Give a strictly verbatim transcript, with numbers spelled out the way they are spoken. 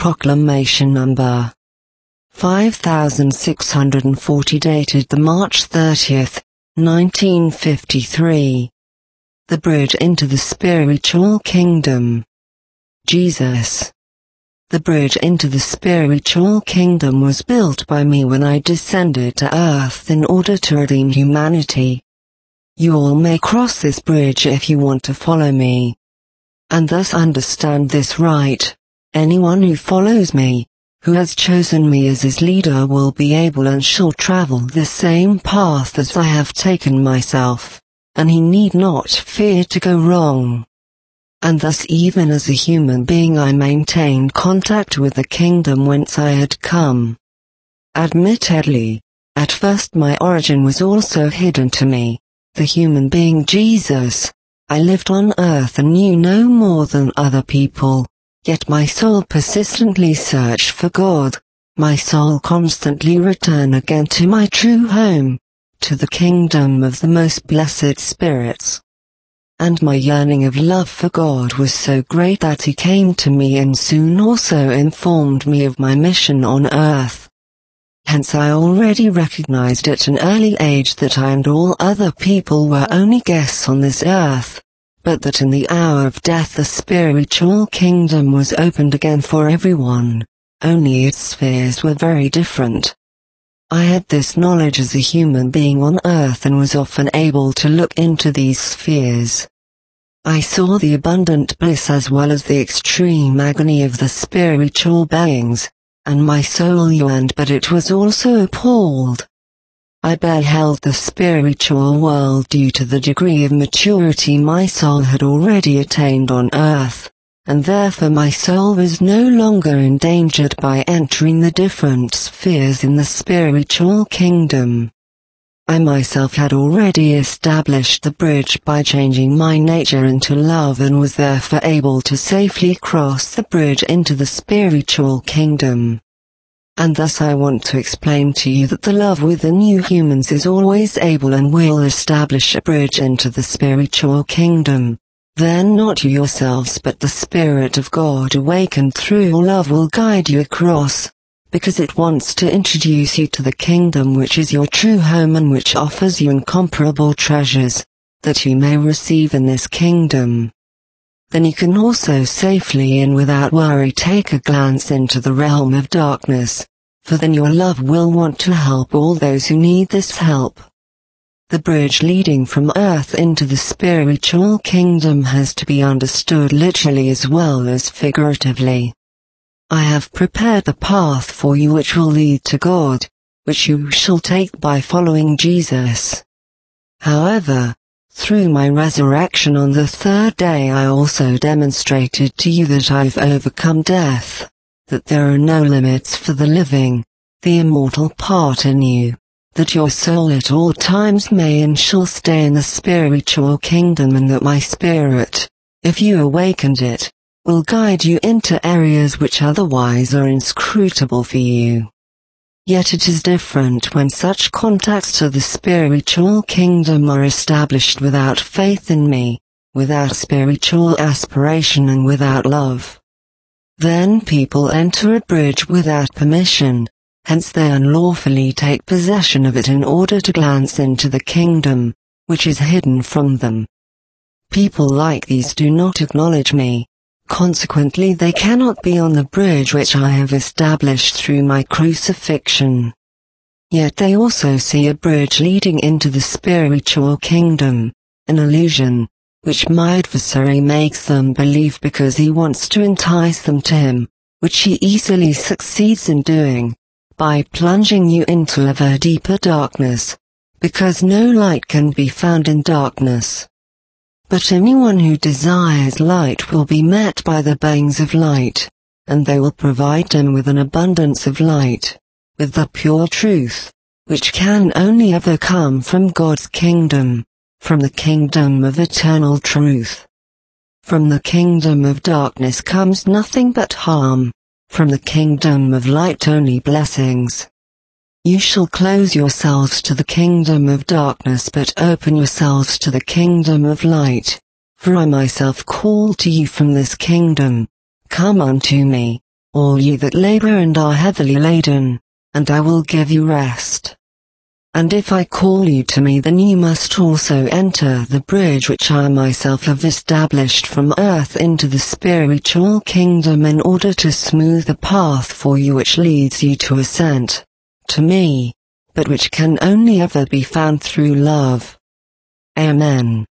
Proclamation Number five thousand six hundred forty, dated the March thirtieth, nineteen fifty-three. The Bridge into the Spiritual Kingdom. Jesus. The bridge into the spiritual kingdom was built by me when I descended to earth in order to redeem humanity. You all may cross this bridge if you want to follow me. And thus understand this right: anyone who follows me, who has chosen me as his leader, will be able and shall travel the same path as I have taken myself, and he need not fear to go wrong. And thus, even as a human being, I maintained contact with the kingdom whence I had come. Admittedly, at first my origin was also hidden to me, the human being Jesus. I lived on earth and knew no more than other people, yet my soul persistently searched for God. My soul constantly returned again to my true home, to the kingdom of the most blessed spirits. And my yearning of love for God was so great that he came to me and soon also informed me of my mission on earth. Hence I already recognized at an early age that I and all other people were only guests on this earth, but that in the hour of death the spiritual kingdom was opened again for everyone, only its spheres were very different. I had this knowledge as a human being on earth and was often able to look into these spheres. I saw the abundant bliss as well as the extreme agony of the spiritual beings, and my soul yearned, but it was also appalled. I beheld the spiritual world due to the degree of maturity my soul had already attained on earth, and therefore my soul was no longer endangered by entering the different spheres in the spiritual kingdom. I myself had already established the bridge by changing my nature into love, and was therefore able to safely cross the bridge into the spiritual kingdom. And thus I want to explain to you that the love within you humans is always able and will establish a bridge into the spiritual kingdom. Then not you yourselves but the Spirit of God awakened through love will guide you across, because it wants to introduce you to the kingdom which is your true home and which offers you incomparable treasures, that you may receive in this kingdom. Then you can also safely and without worry take a glance into the realm of darkness, for then your love will want to help all those who need this help. The bridge leading from earth into the spiritual kingdom has to be understood literally as well as figuratively. I have prepared the path for you which will lead to God, which you shall take by following Jesus. However, through my resurrection on the third day I also demonstrated to you that I've overcome death, that there are no limits for the living, the immortal part in you, that your soul at all times may and shall stay in the spiritual kingdom, and that my spirit, if you awakened it, will guide you into areas which otherwise are inscrutable for you. Yet it is different when such contacts to the spiritual kingdom are established without faith in me, without spiritual aspiration and without love. Then people enter a bridge without permission, hence they unlawfully take possession of it in order to glance into the kingdom, which is hidden from them. People like these do not acknowledge me. Consequently they cannot be on the bridge which I have established through my crucifixion. Yet they also see a bridge leading into the spiritual kingdom, an illusion, which my adversary makes them believe because he wants to entice them to him, which he easily succeeds in doing, by plunging you into ever deeper darkness, because no light can be found in darkness. But anyone who desires light will be met by the beings of light, and they will provide him with an abundance of light, with the pure truth, which can only ever come from God's kingdom, from the kingdom of eternal truth. From the kingdom of darkness comes nothing but harm, from the kingdom of light only blessings. You shall close yourselves to the kingdom of darkness, but open yourselves to the kingdom of light, for I myself call to you from this kingdom. Come unto me, all you that labor and are heavily laden, and I will give you rest. And if I call you to me, then you must also enter the bridge which I myself have established from earth into the spiritual kingdom, in order to smooth the path for you which leads you to ascent to me, but which can only ever be found through love. Amen.